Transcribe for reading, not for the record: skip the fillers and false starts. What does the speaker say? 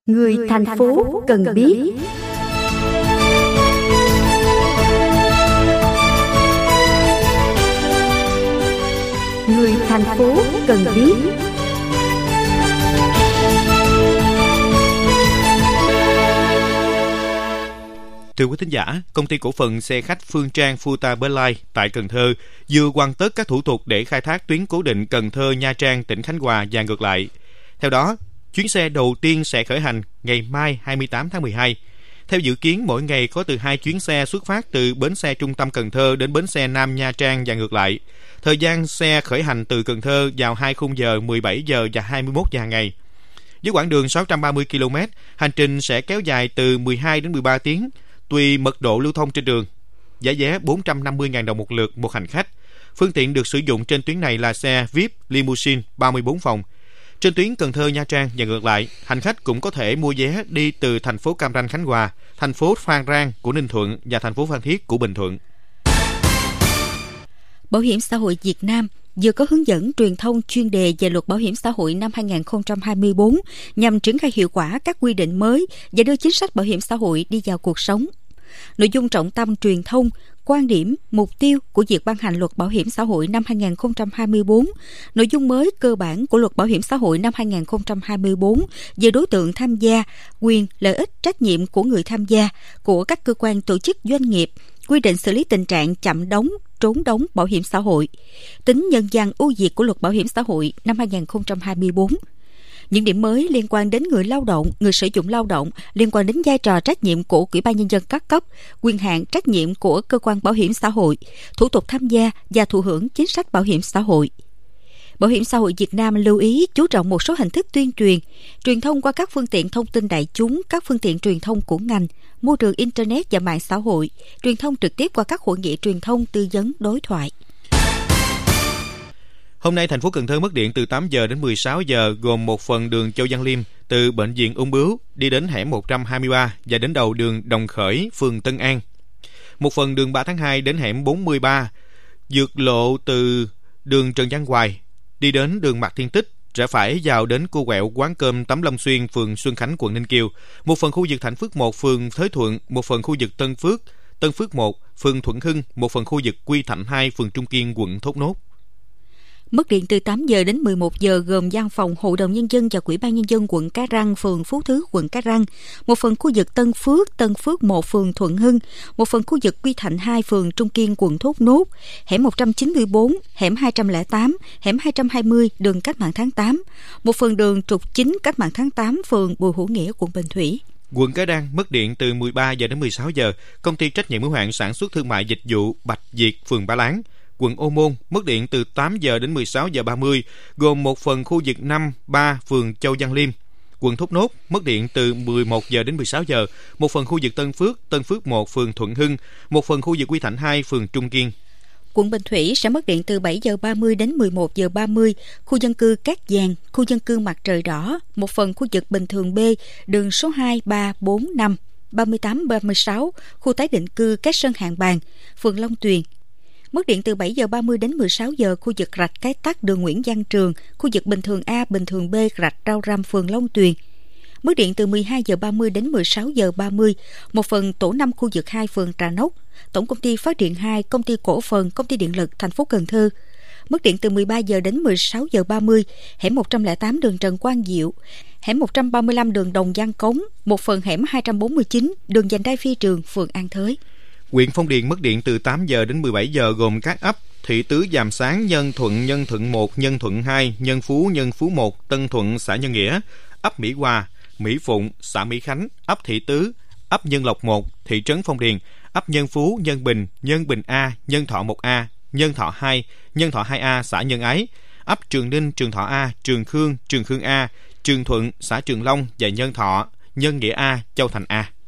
Người thành phố cần biết. Người thành phố cần biết. Thưa quý thính giả, công ty cổ phần xe khách Phương Trang Futa Berlai tại Cần Thơ vừa hoàn tất các thủ tục để khai thác tuyến cố định Cần Thơ Nha Trang tỉnh Khánh Hòa và ngược lại. Theo đó, chuyến xe đầu tiên sẽ khởi hành ngày mai 28 tháng 12. Theo dự kiến, mỗi ngày có từ 2 chuyến xe xuất phát từ bến xe trung tâm Cần Thơ đến bến xe Nam Nha Trang và ngược lại. Thời gian xe khởi hành từ Cần Thơ vào 2 khung giờ 17 giờ và 21 giờ hàng ngày. Với quãng đường 630 km, hành trình sẽ kéo dài từ 12 đến 13 tiếng, tùy mật độ lưu thông trên đường. Giá vé 450.000 đồng một lượt một hành khách. Phương tiện được sử dụng trên tuyến này là xe VIP Limousine 34 phòng. Trên tuyến Cần Thơ Nha Trang và ngược lại, hành khách cũng có thể mua vé đi từ thành phố Cam Ranh Khánh Hòa, thành phố Phan Rang của Ninh Thuận và thành phố Phan Thiết của Bình Thuận. Bảo hiểm xã hội Việt Nam vừa có hướng dẫn truyền thông chuyên đề về luật bảo hiểm xã hội năm 2024 nhằm triển khai hiệu quả các quy định mới và đưa chính sách bảo hiểm xã hội đi vào cuộc sống. Nội dung trọng tâm truyền thông, quan điểm, mục tiêu của việc ban hành luật bảo hiểm xã hội năm 2024, nội dung mới cơ bản của luật bảo hiểm xã hội năm 2024 về đối tượng tham gia, quyền, lợi ích, trách nhiệm của người tham gia, của các cơ quan tổ chức doanh nghiệp, quy định xử lý tình trạng chậm đóng, trốn đóng bảo hiểm xã hội, tính nhân văn ưu việt của luật bảo hiểm xã hội năm 2024. Những điểm mới liên quan đến người lao động, người sử dụng lao động, liên quan đến vai trò trách nhiệm của Ủy ban Nhân dân các cấp, quyền hạn trách nhiệm của cơ quan bảo hiểm xã hội, thủ tục tham gia và thụ hưởng chính sách bảo hiểm xã hội. Bảo hiểm xã hội Việt Nam lưu ý chú trọng một số hình thức tuyên truyền thông qua các phương tiện thông tin đại chúng, các phương tiện truyền thông của ngành, môi trường Internet và mạng xã hội, truyền thông trực tiếp qua các hội nghị truyền thông tư vấn đối thoại. Hôm nay, thành phố Cần Thơ mất điện từ 8 giờ đến 16 giờ, gồm một phần đường Châu Văn Liêm từ Bệnh viện Ung Bướu đi đến hẻm 123 và đến đầu đường Đồng Khởi, phường Tân An. Một phần đường 3 tháng 2 đến hẻm 43, vượt lộ từ đường Trần Văn Hoài đi đến đường Mạc Thiên Tích, rẽ phải vào đến cô quẹo quán cơm Tấm Long Xuyên, phường Xuân Khánh, quận Ninh Kiều. Một phần khu vực Thạnh Phước 1, phường Thới Thuận, một phần khu vực Tân Phước 1, phường Thuận Hưng, một phần khu vực Quy Thạnh 2, phường Trung Kiên, quận Thốt Nốt. Mất điện từ 8 giờ đến 11 giờ gồm văn phòng Hội đồng Nhân dân và Ủy ban Nhân dân quận Cái Răng, phường Phú Thứ, quận Cái Răng, một phần khu vực Tân Phước 1, phường Thuận Hưng, một phần khu vực Quy Thạnh 2, phường Trung Kiên, quận Thốt Nốt, hẻm 194, hẻm 208, hẻm 220, đường Cách mạng tháng 8, một phần đường trục chính Cách mạng tháng 8, phường Bùi Hữu Nghĩa, quận Bình Thủy. Quận Cái Răng mất điện từ 13 giờ đến 16 giờ. Công ty trách nhiệm hữu hạn sản xuất thương mại dịch vụ Bạch Việt, phường Ba Láng. Quận Ô Môn mất điện từ 8 giờ đến 16 giờ 30, gồm một phần khu vực 5, 3, phường Châu Văn Liêm. Quận Thốt Nốt mất điện từ 11 giờ đến 16 giờ, một phần khu vực Tân Phước 1, phường Thuận Hưng, một phần khu vực Quy Thạnh 2, phường Trung Kiên. Quận Bình Thủy sẽ mất điện từ 7 giờ 30 đến 11 giờ 30, khu dân cư Cát Giàng, khu dân cư Mặt Trời Đỏ, một phần khu vực Bình Thường B, đường số 2, 3, 4, 5, 38, 36, khu tái định cư Cái Sơn Hàng Bàng, phường Long Tuyền. Mất điện từ 7 giờ 30 đến 16 giờ, khu vực rạch Cái Tắc, đường Nguyễn Văn Trường, khu vực Bình Thường A, Bình Thường B, rạch Rau Răm, phường Long Tuyền. Mất điện từ 12 giờ 30 đến 16 giờ 30, một phần tổ 5 khu vực 2, phường Trà Nóc, Tổng công ty Phát điện 2, công ty cổ phần, công ty điện lực thành phố Cần Thơ. Mất điện từ 13 giờ đến 16 giờ 30, hẻm 108 đường Trần Quang Diệu, hẻm 135 đường Đồng Văn Cống, một phần hẻm 249 đường Vành Đai Phi Trường, phường An Thới. Huyện Phong Điền mất điện từ 8 giờ đến 17 giờ, gồm các ấp Thị Tứ, Giàm Sáng, Nhân Thuận 1, Nhân Thuận 2, Nhân Phú 1, Tân Thuận, xã Nhân Nghĩa, ấp Mỹ Hòa, Mỹ Phụng, xã Mỹ Khánh, ấp Thị Tứ, ấp Nhân Lộc 1, thị trấn Phong Điền, ấp Nhân Phú, Nhân Bình A, Nhân Thọ 1A, Nhân Thọ 2, Nhân Thọ 2A, xã Nhân Ái, ấp Trường Ninh, Trường Thọ A, Trường Khương A, Trường Thuận, xã Trường Long và Nhân Thọ, Nhân Nghĩa A, Châu Thành A.